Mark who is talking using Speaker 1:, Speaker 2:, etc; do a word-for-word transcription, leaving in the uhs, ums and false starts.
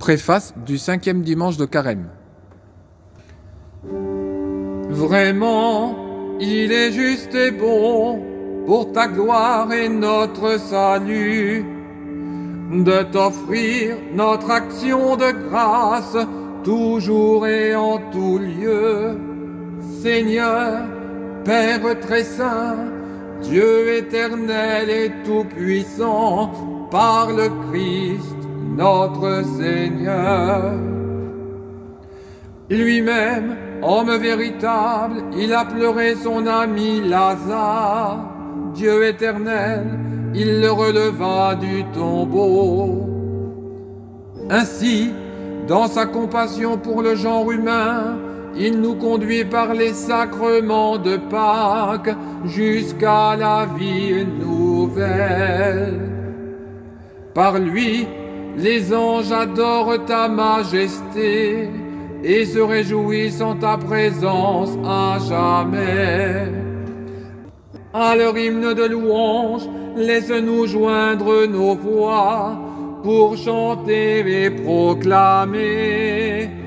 Speaker 1: Préface du cinquième dimanche de Carême. Vraiment, il est juste et bon, pour ta gloire et notre salut, de t'offrir notre action de grâce, toujours et en tout lieu. Seigneur, Père très saint, Dieu éternel et tout-puissant, par le Christ, notre Seigneur. Lui-même, homme véritable, il a pleuré son ami Lazare. Dieu éternel, il le releva du tombeau. Ainsi, dans sa compassion pour le genre humain, il nous conduit par les sacrements de Pâques jusqu'à la vie nouvelle. Par lui, les anges adorent ta majesté et se réjouissent en ta présence à jamais. À leur hymne de louange, laisse-nous joindre nos voix pour chanter et proclamer.